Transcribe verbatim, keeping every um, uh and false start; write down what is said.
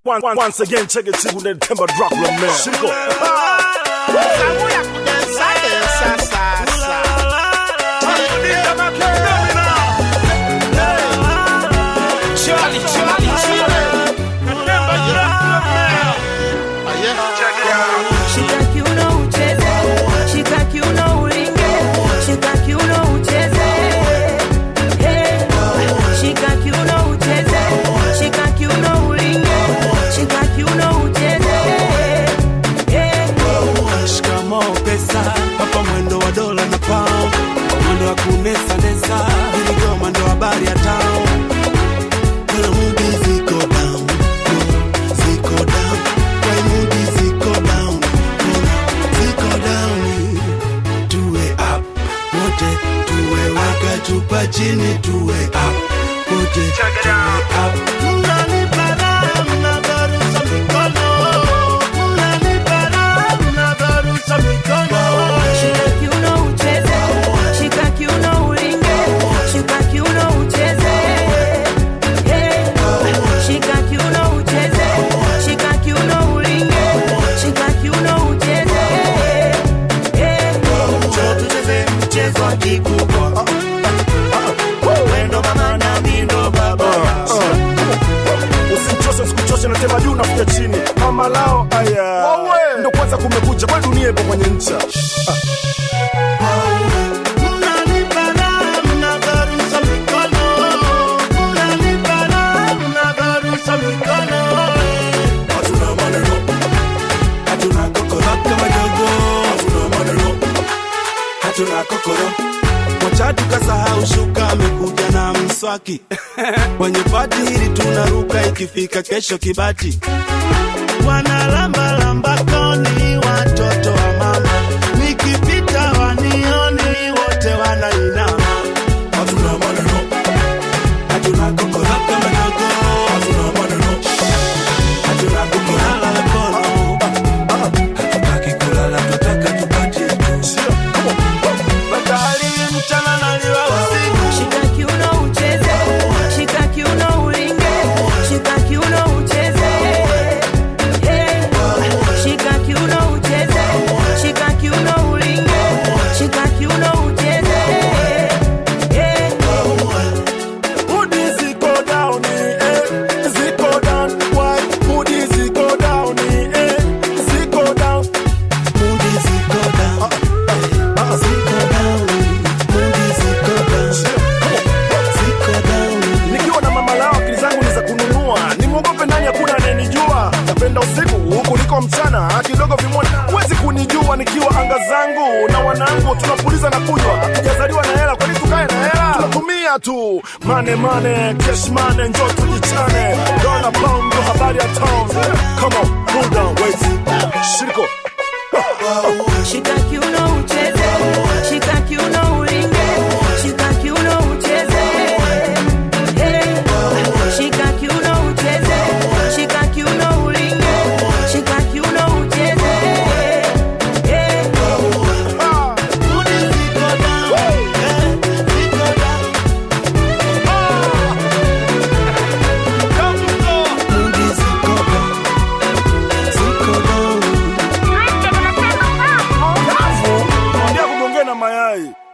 Once, once again, check it to the Timber Dracula man. Shiko. Charlie, Charlie, Charlie. Shika kiuno ucheze, shika kiuno ulinge, shika kiuno ucheze. Hey, shika kiuno ucheze, shika kiuno ulinge, shika kiuno ucheze. Hey, shikamoo pesa, hapa mwendo wa dola na pound, mwendo wa kunesa nesa, viligoma ndo habari ya town. Kuna moody ziko down, ziko down, kwa moody ziko down, ziko down. Tuwe up, wote tuwe waka chupa chini, tuwe up, wote tuwe up. Mnani para, mnavarusha mikono, mnani para, mnavarusha mikono. shika kiuno ucheze, shika kiuno ulinge, shika kiuno ucheze. Hey, shika kiuno ucheze, shika kiuno ulinge, shika kiuno ucheze. Hey, Tucheze mchezo wa kikubwa, wendo mama na mindo baba. Usichoshe sikuchoshe na tema juu nafuta chini. Mama lao aya. Ndo kwanza kumekucha kwa dunia ipo kwenye ncha. Mwacha tukasahau shuka amekuja na mswaki. Kwenye pati hili tunaruka ikifika kesho kibati. Wanalamba lamba koni watoto wa mama. Nikipita wanioni wote wanainama. Hatuna maneno, hatuna kokoro kama dogo. Hatuna maneno, hatuna kukulala la kono. Hatutaki kulala tutaka tupate tu. Batali mchana na liwa usiku. shika kiuno ucheze, shika kiuno ulinge, shika kiuno ucheze. Hey, shika kiuno ucheze, shika kiuno ulinge, shika kiuno ucheze. Hey, Moody ziko down, eh. Ziko down. Why? Moody ziko down, eh. Ziko down. Moody ziko down, ziko down, Moody ziko down, ziko down. Nikiwa na mama lao akili zangu ni za kununua. Nimwogope nani hakuna anayenijua. Napenda usiku huku niko mchana. Kidogo vimwoni huwezi kunijua nikiwa anga zangu. Na wanangu tunapuliza na kunywa. Hatujazaliwa na hela kwani tukae na hela. Tunatumia tu. Mane mane, cash mane, njoo tujichane. Dollar pound ndo habari ya town. Come on, cool down, wait. Shiriko. shika kiuno ucheze, shika kiuno ulinge, shika kiuno ucheze. Hey, shika kiuno ucheze, shika kiuno ulinge, shika kiuno ucheze. Hey, Moody ziko down, eh, ziko down. Moody ziko down, ziko down. Kavu, mwambia kugongea na mayai.